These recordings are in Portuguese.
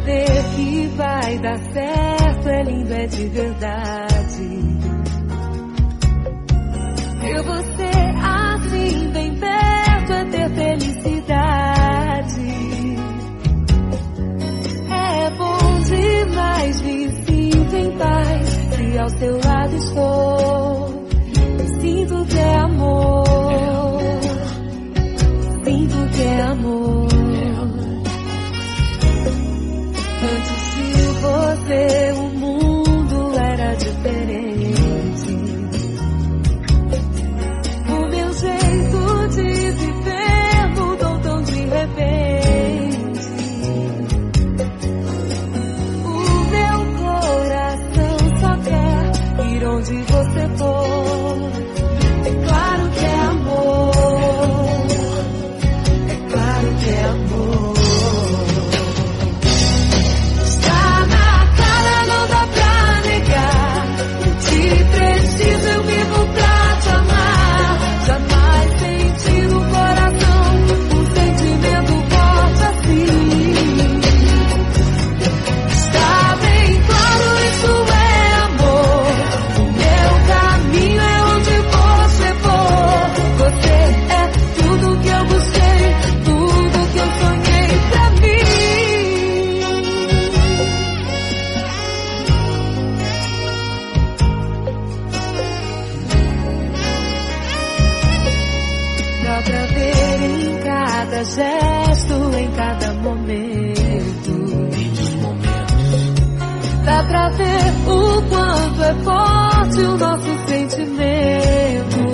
ver que vai dar certo, é lindo, é de verdade. Ter você assim bem perto é ter felicidade. É bom demais, me sinto em paz. Se ao seu lado estou, sinto que é amor. Sinto que é amor. Antes de você o mundo era diferente. O meu jeito de viver mudou tão de repente. O meu coração só quer ir onde você for. É claro que é amor. É claro que é amor. Está na cara, não dá pra negar. Eu te preciso, eu vivo pra te amar. Jamais senti no coração um sentimento forte assim. Está bem claro, isso é amor. O meu caminho é onde você for. Você é tudo que eu busquei, tudo que eu sonhei pra mim. Dá pra ver em cada gesto, em cada momento. Dá pra ver o quanto é forte o nosso sentimento.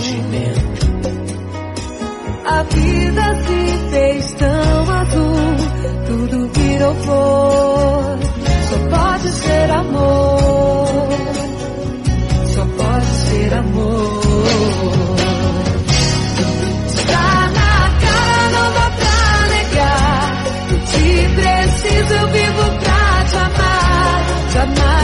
A vida se fez tão azul, tudo virou flor. Só pode ser amor. Só pode ser amor. Tá na cara, não dá pra negar. Eu te preciso, eu vivo pra te amar. Jamais